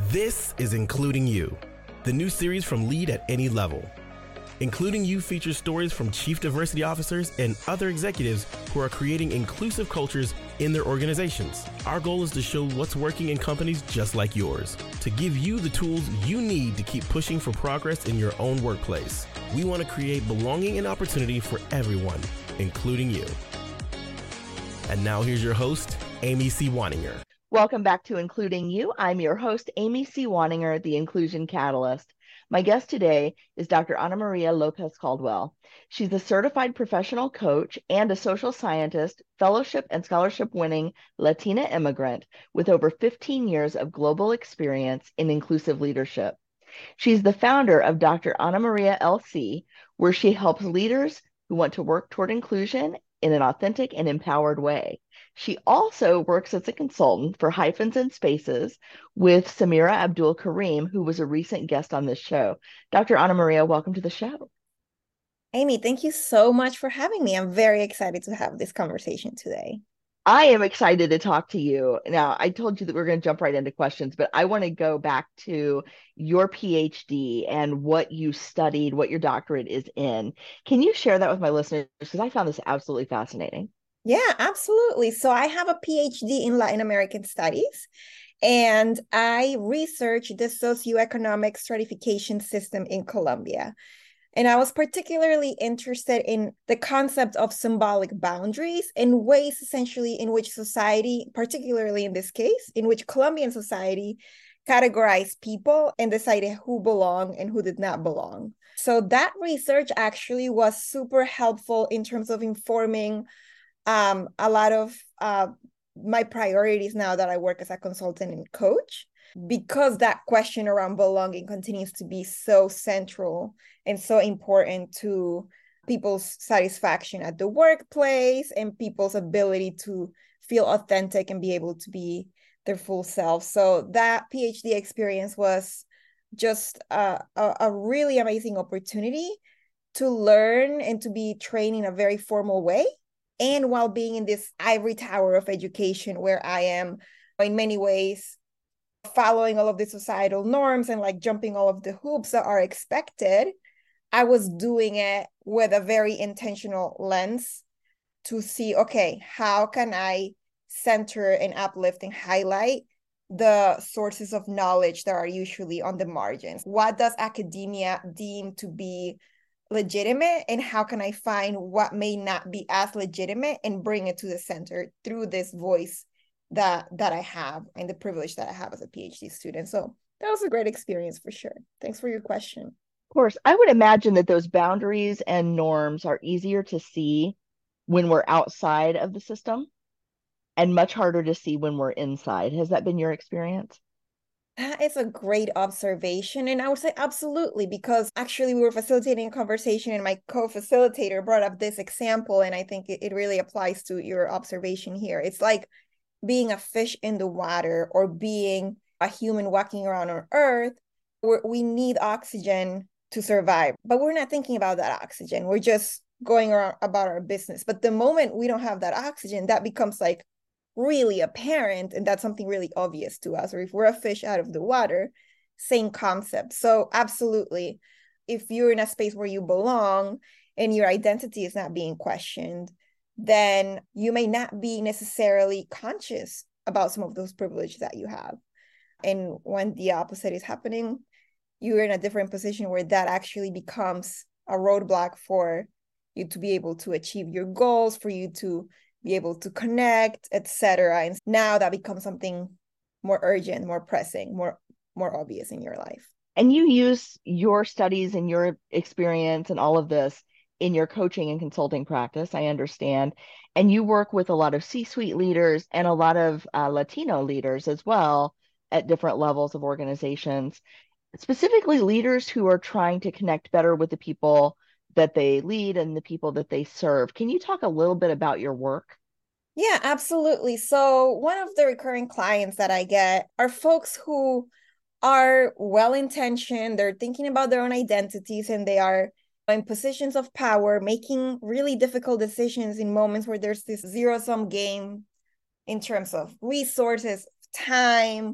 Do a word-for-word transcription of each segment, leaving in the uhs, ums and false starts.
This is Including You, the new series from Lead at Any Level. Including You features stories from chief diversity officers and other executives who are creating inclusive cultures in their organizations. Our goal is to show what's working in companies just like yours, to give you the tools you need to keep pushing for progress in your own workplace. We want to create belonging and opportunity for everyone, including you. And now here's your host, Amy C. Waninger. Welcome back to Including You. I'm your host, Amy C. Waninger, the Inclusion Catalyst. My guest today is Doctor Ana Maria Lopez Caldwell. She's a certified professional coach and a social scientist, fellowship and scholarship winning Latina immigrant with over fifteen years of global experience in inclusive leadership. She's the founder of Doctor Ana Maria L C, where she helps leaders who want to work toward inclusion in an authentic and empowered way. She also works as a consultant for Hyphens and Spaces with Samira Abdul Karim, who was a recent guest on this show. Doctor Ana Maria, welcome to the show. Amy, thank you so much for having me. I'm very excited to have this conversation today. I am excited to talk to you. Now, I told you that we're going to jump right into questions, but I want to go back to your PhD and what you studied, what your doctorate is in. Can you share that with my listeners? Because I found this absolutely fascinating. Yeah, absolutely. So I have a PhD in Latin American Studies, and I research the socioeconomic stratification system in Colombia. And I was particularly interested in the concept of symbolic boundaries and ways essentially in which society, particularly in this case, in which Colombian society categorized people and decided who belonged and who did not belong. So that research actually was super helpful in terms of informing um, a lot of uh, my priorities now that I work as a consultant and coach, because that question around belonging continues to be so central and so important to people's satisfaction at the workplace and people's ability to feel authentic and be able to be their full self. So that PhD experience was just a, a, a really amazing opportunity to learn and to be trained in a very formal way. And while being in this ivory tower of education where I am in many ways following all of the societal norms and like jumping all of the hoops that are expected, I was doing it with a very intentional lens to see, okay, how can I center and uplift and highlight the sources of knowledge that are usually on the margins? What does academia deem to be legitimate, and how can I find what may not be as legitimate and bring it to the center through this voice that that I have and the privilege that I have as a PhD student? So that was a great experience for sure. Thanks for your question. Of course, I would imagine that those boundaries and norms are easier to see when we're outside of the system and much harder to see when we're inside. Has that been your experience? That is a great observation. And I would say absolutely, because actually we were facilitating a conversation and my co-facilitator brought up this example, and I think it, it really applies to your observation here. It's like being a fish in the water or being a human walking around on Earth, where we need oxygen to survive, but we're not thinking about that oxygen. We're just going around about our business. But the moment we don't have that oxygen, that becomes like really apparent, and that's something really obvious to us. Or if we're a fish out of the water, same concept. So absolutely, if you're in a space where you belong and your identity is not being questioned, then you may not be necessarily conscious about some of those privileges that you have. And when the opposite is happening, you're in a different position where that actually becomes a roadblock for you to be able to achieve your goals, for you to be able to connect, et cetera. And now that becomes something more urgent, more pressing, more, more obvious in your life. And you use your studies and your experience and all of this in your coaching and consulting practice, I understand. And you work with a lot of C-suite leaders and a lot of uh, Latino leaders as well at different levels of organizations, specifically leaders who are trying to connect better with the people that they lead and the people that they serve. Can you talk a little bit about your work? Yeah, absolutely. So one of the recurring clients that I get are folks who are well-intentioned, they're thinking about their own identities, and they are in positions of power, making really difficult decisions in moments where there's this zero-sum game in terms of resources, time,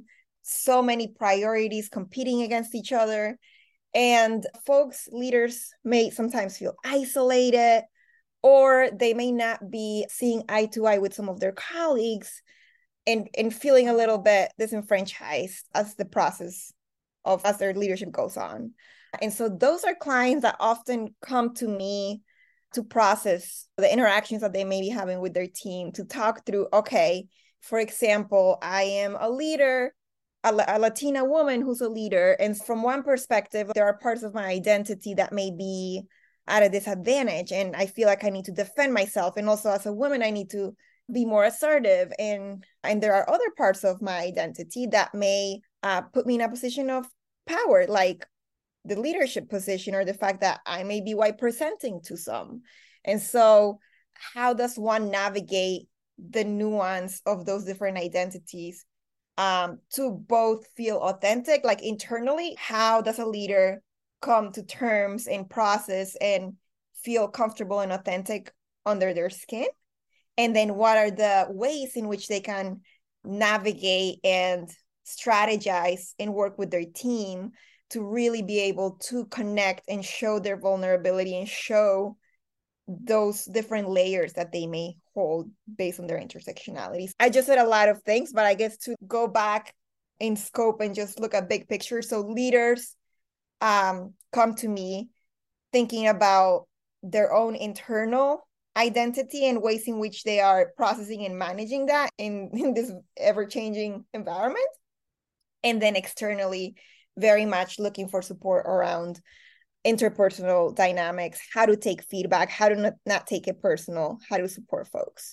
so many priorities competing against each other. And folks, leaders may sometimes feel isolated, or they may not be seeing eye to eye with some of their colleagues and, and feeling a little bit disenfranchised as the process of as their leadership goes on. And so those are clients that often come to me to process the interactions that they may be having with their team, to talk through, okay, for example, I am a leader, a, a Latina woman who's a leader. And from one perspective, there are parts of my identity that may be at a disadvantage. And I feel like I need to defend myself. And also as a woman, I need to be more assertive. And, and there are other parts of my identity that may uh, put me in a position of power, like the leadership position or the fact that I may be white presenting to some. And so how does one navigate the nuance of those different identities um, to both feel authentic, like internally? How does a leader come to terms and process and feel comfortable and authentic under their skin? And then what are the ways in which they can navigate and strategize and work with their team to really be able to connect and show their vulnerability and show those different layers that they may hold based on their intersectionalities? I just said a lot of things, but I guess to go back in scope and just look at big picture. So leaders um, come to me thinking about their own internal identity and ways in which they are processing and managing that in, in this ever-changing environment. And then externally, very much looking for support around interpersonal dynamics, how to take feedback, how to not, not take it personal, how to support folks.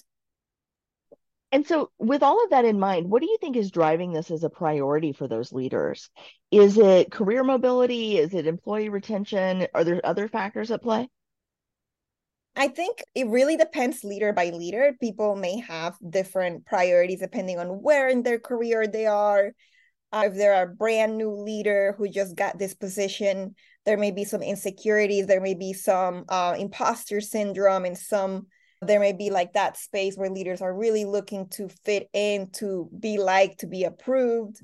And so with all of that in mind, what do you think is driving this as a priority for those leaders? Is it career mobility? Is it employee retention? Are there other factors at play? I think it really depends leader by leader. People may have different priorities depending on where in their career they are. Uh, if they're a brand new leader who just got this position, there may be some insecurities, there may be some uh, imposter syndrome, and some, there may be like that space where leaders are really looking to fit in, to be liked, to be approved.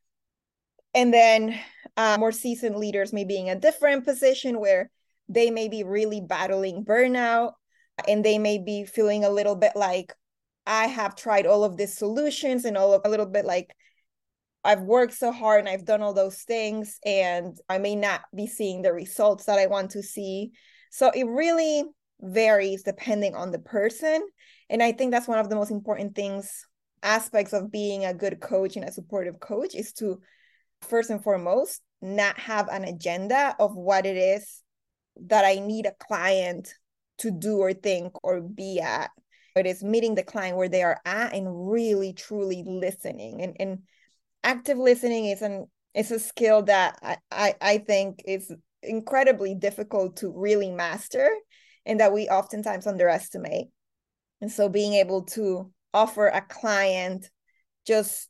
And then uh, more seasoned leaders may be in a different position where they may be really battling burnout, and they may be feeling a little bit like, I have tried all of these solutions and all of a little bit like, I've worked so hard and I've done all those things, and I may not be seeing the results that I want to see. So it really varies depending on the person. And I think that's one of the most important things, aspects of being a good coach and a supportive coach, is to, first and foremost, not have an agenda of what it is that I need a client to do or think or be at. It is meeting the client where they are at and really, truly listening. And, and active listening is an is a skill that I, I, I think is incredibly difficult to really master, and that we oftentimes underestimate. And so being able to offer a client just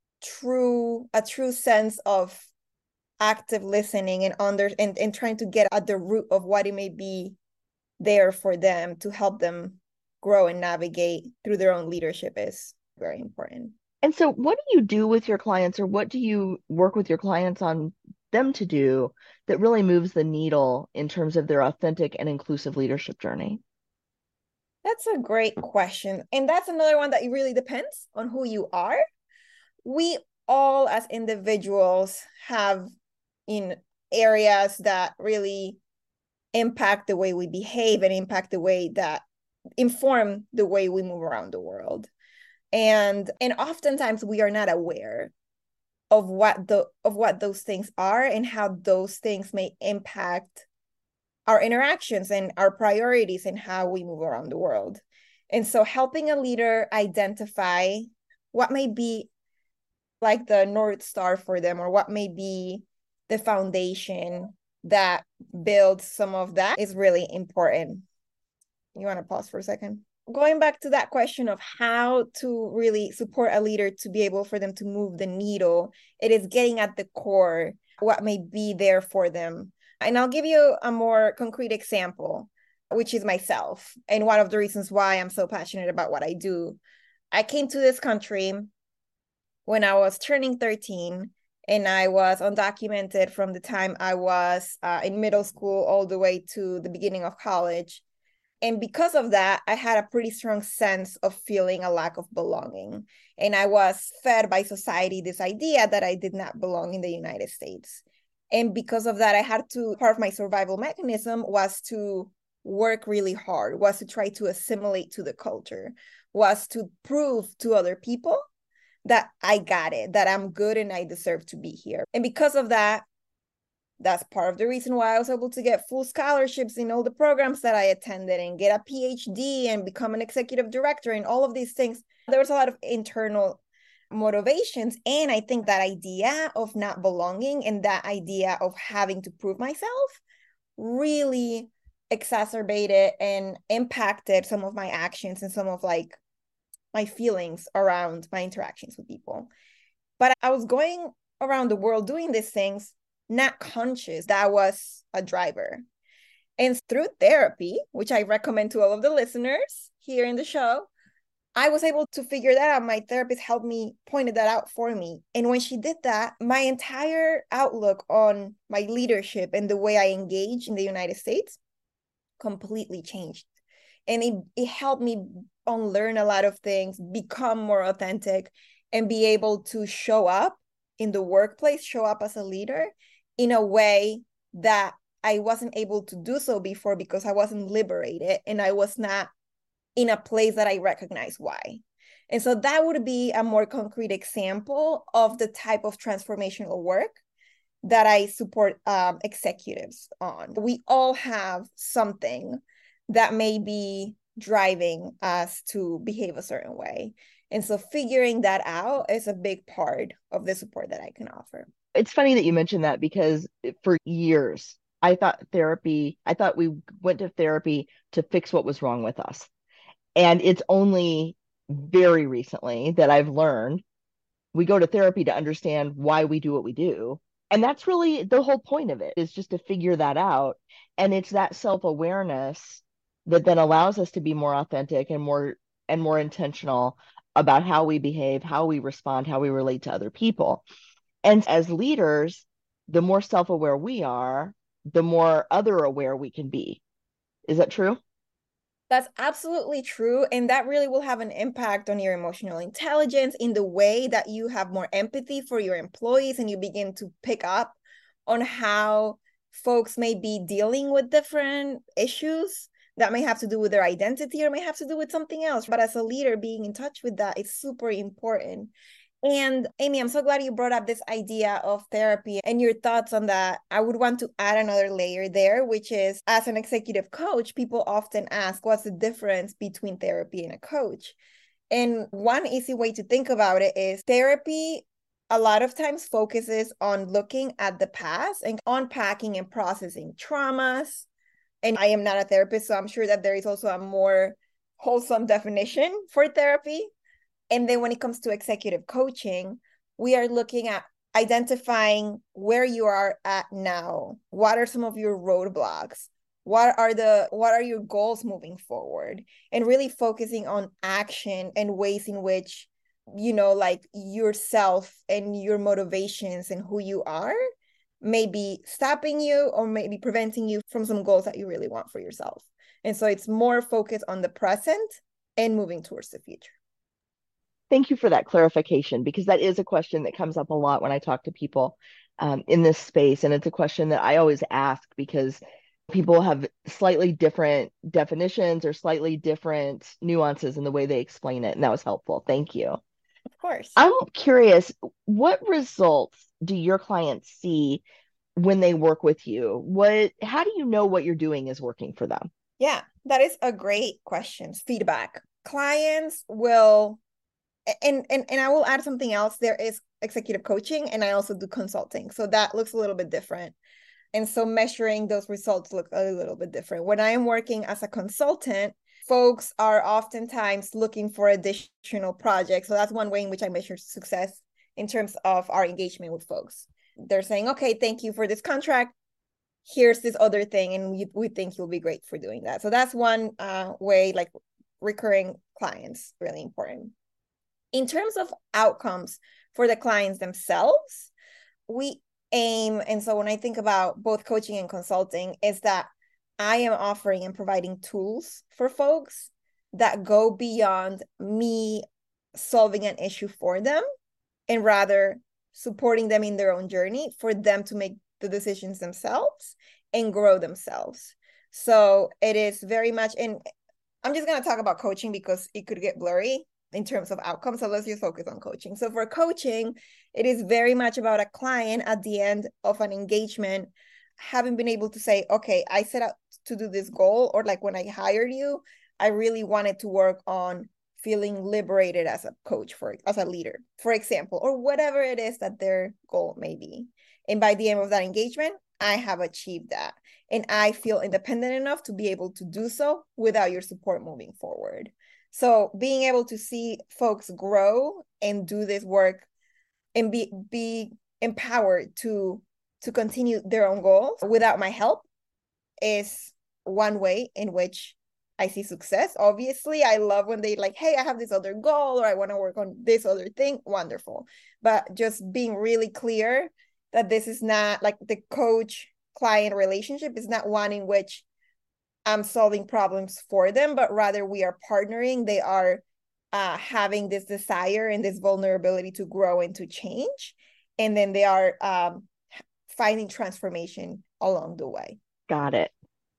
true, a true sense of active listening and under and, and trying to get at the root of what it may be there for them to help them grow and navigate through their own leadership is very important. And so what do you do with your clients, or what do you work with your clients on them to do that really moves the needle in terms of their authentic and inclusive leadership journey? That's a great question. And that's another one that really depends on who you are. We all as individuals have in areas that really impact the way we behave and impact the way that inform the way we move around the world. And and oftentimes we are not aware of what the of what those things are and how those things may impact our interactions and our priorities and how we move around the world. And so helping a leader identify what may be like the North Star for them, or what may be the foundation that builds some of that, is really important. You want to pause for a second? Going back to that question of how to really support a leader to be able for them to move the needle, it is getting at the core, what may be there for them. And I'll give you a more concrete example, which is myself. And one of the reasons why I'm so passionate about what I do. I came to this country when I was turning thirteen, and I was undocumented from the time I was uh, in middle school all the way to the beginning of college. And because of that, I had a pretty strong sense of feeling a lack of belonging. And I was fed by society this idea that I did not belong in the United States. And because of that, I had to, part of my survival mechanism was to work really hard, was to try to assimilate to the culture, was to prove to other people that I got it, that I'm good and I deserve to be here. And because of that, that's part of the reason why I was able to get full scholarships in all the programs that I attended and get a P H D and become an executive director and all of these things. There was a lot of internal motivations. And I think that idea of not belonging and that idea of having to prove myself really exacerbated and impacted some of my actions and some of like my feelings around my interactions with people. But I was going around the world doing these things, not conscious that was a driver. And through therapy, which I recommend to all of the listeners here in the show, I was able to figure that out. My therapist helped me, pointed that out for me. And when she did that, my entire outlook on my leadership and the way I engage in the United States completely changed. And it, it helped me unlearn a lot of things, become more authentic, and be able to show up in the workplace, show up as a leader in a way that I wasn't able to do so before because I wasn't liberated and I was not in a place that I recognize why. And so that would be a more concrete example of the type of transformational work that I support um, executives on. We all have something that may be driving us to behave a certain way. And so figuring that out is a big part of the support that I can offer. It's funny that you mentioned that because for years, I thought therapy, I thought we went to therapy to fix what was wrong with us. And it's only very recently that I've learned we go to therapy to understand why we do what we do. And that's really the whole point of it, is just to figure that out. And it's that self-awareness that then allows us to be more authentic and more and more intentional about how we behave, how we respond, how we relate to other people. And as leaders, the more self-aware we are, the more other aware we can be. Is that true? That's absolutely true. And that really will have an impact on your emotional intelligence in the way that you have more empathy for your employees and you begin to pick up on how folks may be dealing with different issues that may have to do with their identity or may have to do with something else. But as a leader, being in touch with that is super important. And Amy, I'm so glad you brought up this idea of therapy and your thoughts on that. I would want to add another layer there, which is as an executive coach, people often ask, what's the difference between therapy and a coach? And one easy way to think about it is therapy a lot of times focuses on looking at the past and unpacking and processing traumas. And I am not a therapist, so I'm sure that there is also a more wholesome definition for therapy. And then when it comes to executive coaching, we are looking at identifying where you are at now. What are some of your roadblocks? What are the what are your goals moving forward? And really focusing on action and ways in which, you know, like yourself and your motivations and who you are may be stopping you or maybe preventing you from some goals that you really want for yourself. And so it's more focused on the present and moving towards the future. Thank you for that clarification, because that is a question that comes up a lot when I talk to people um, in this space. And it's a question that I always ask because people have slightly different definitions or slightly different nuances in the way they explain it. And that was helpful. Thank you. Of course. I'm curious, what results do your clients see when they work with you? What, how do you know what you're doing is working for them? Yeah, that is a great question. Feedback. Clients will And, and and I will add something else. There is executive coaching and I also do consulting. So that looks a little bit different. And so measuring those results look a little bit different. When I am working as a consultant, folks are oftentimes looking for additional projects. So that's one way in which I measure success in terms of our engagement with folks. They're saying, okay, thank you for this contract. Here's this other thing. And we, we think you'll be great for doing that. So that's one uh, way, like recurring clients, really important. In terms of outcomes for the clients themselves. We aim, and so when I think about both coaching and consulting, is that I am offering and providing tools for folks that go beyond me solving an issue for them, and rather supporting them in their own journey for them to make the decisions themselves and grow themselves. So it is very much, and I'm just going to talk about coaching because it could get blurry in terms of outcomes. So let's just focus on coaching. So for coaching, it is very much about a client at the end of an engagement having been able to say, okay, I set out to do this goal, or like when I hired you, I really wanted to work on feeling liberated as a coach, for as a leader, for example, or whatever it is that their goal may be. And by the end of that engagement, I have achieved that. And I feel independent enough to be able to do so without your support moving forward. So being able to see folks grow and do this work and be, be empowered to, to continue their own goals without my help is one way in which I see success. Obviously, I love when they like, hey, I have this other goal, or I want to work on this other thing. Wonderful. But just being really clear that this is not like the coach-client relationship is not one in which I'm solving problems for them, but rather we are partnering. They are uh, having this desire and this vulnerability to grow and to change. And then they are um, finding transformation along the way. Got it.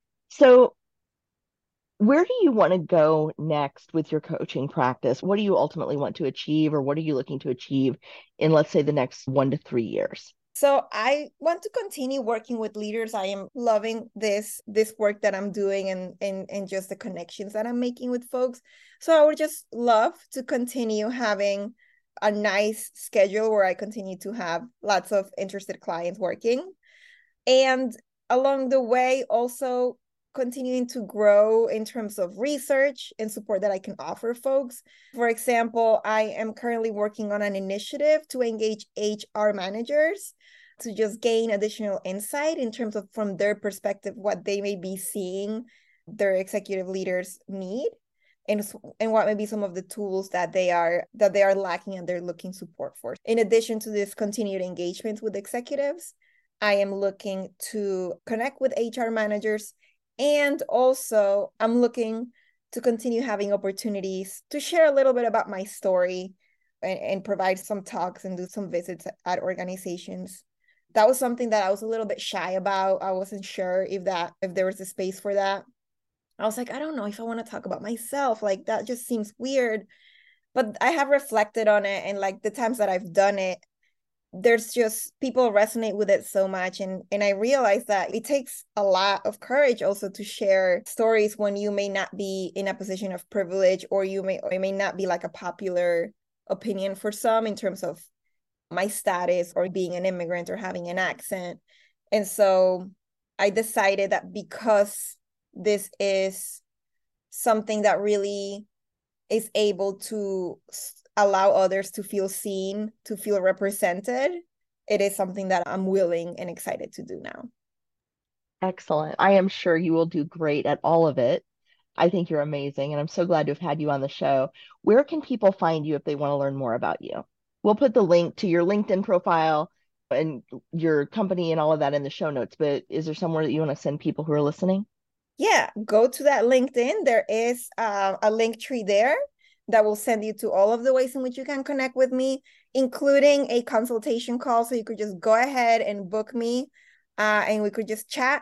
So where do you want to go next with your coaching practice? What do you ultimately want to achieve, or what are you looking to achieve in, let's say, the next one to three years? So I want to continue working with leaders. I am loving this, this work that I'm doing and, and, and just the connections that I'm making with folks. So I would just love to continue having a nice schedule where I continue to have lots of interested clients working. And along the way, also continuing to grow in terms of research and support that I can offer folks. For example, I am currently working on an initiative to engage H R managers to just gain additional insight in terms of, from their perspective, what they may be seeing their executive leaders need, and, and what may be some of the tools that they are that they are lacking and they're looking support for. In addition to this continued engagement with executives, I am looking to connect with H R managers. And also, I'm looking to continue having opportunities to share a little bit about my story and, and provide some talks and do some visits at organizations. That was something that I was a little bit shy about. I wasn't sure if that if there was a space for that. I was like, I don't know if I want to talk about myself. Like, that just seems weird. But I have reflected on it, and like the times that I've done it, there's just people resonate with it so much. And, and I realized that it takes a lot of courage also to share stories when you may not be in a position of privilege, or you may, or it may not be like a popular opinion for some in terms of my status or being an immigrant or having an accent. And so I decided that because this is something that really is able to allow others to feel seen, to feel represented, it is something that I'm willing and excited to do now. Excellent. I am sure you will do great at all of it. I think you're amazing, and I'm so glad to have had you on the show. Where can people find you if they want to learn more about you? We'll put the link to your LinkedIn profile and your company and all of that in the show notes, but is there somewhere that you want to send people who are listening? Yeah, go to that LinkedIn. There is uh, a link tree there that will send you to all of the ways in which you can connect with me, including a consultation call. So you could just go ahead and book me uh, and we could just chat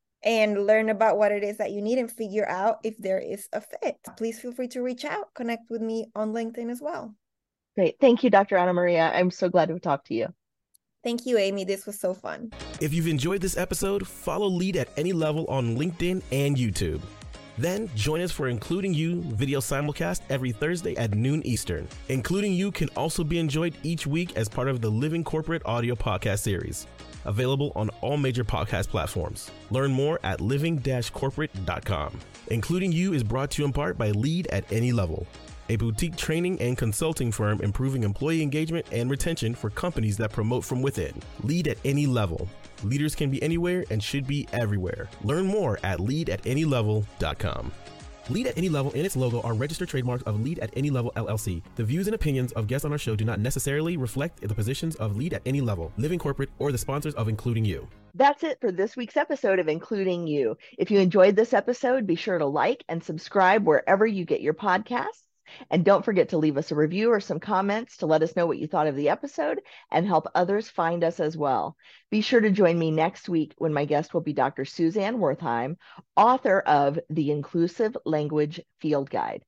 and learn about what it is that you need and figure out if there is a fit. Please feel free to reach out, connect with me on LinkedIn as well. Great. Thank you, Doctor Ana Maria. I'm so glad to talk to you. Thank you, Amy. This was so fun. If you've enjoyed this episode, follow Lead at Any Level on LinkedIn and YouTube. Then join us for Including You video simulcast every Thursday at noon Eastern. Including You can also be enjoyed each week as part of the Living Corporate audio podcast series, available on all major podcast platforms. Learn more at living dash corporate dot com. Including You is brought to you in part by Lead at Any Level, a boutique training and consulting firm improving employee engagement and retention for companies that promote from within. Lead at Any Level. Leaders can be anywhere and should be everywhere. Learn more at lead at any level dot com. Lead at Any Level and its logo are registered trademarks of Lead at Any Level L L C. The views and opinions of guests on our show do not necessarily reflect the positions of Lead at Any Level, Living Corporate, or the sponsors of Including You. That's it for this week's episode of Including You. If you enjoyed this episode, be sure to like and subscribe wherever you get your podcasts. And don't forget to leave us a review or some comments to let us know what you thought of the episode and help others find us as well. Be sure to join me next week when my guest will be Doctor Suzanne Wertheim, author of The Inclusive Language Field Guide.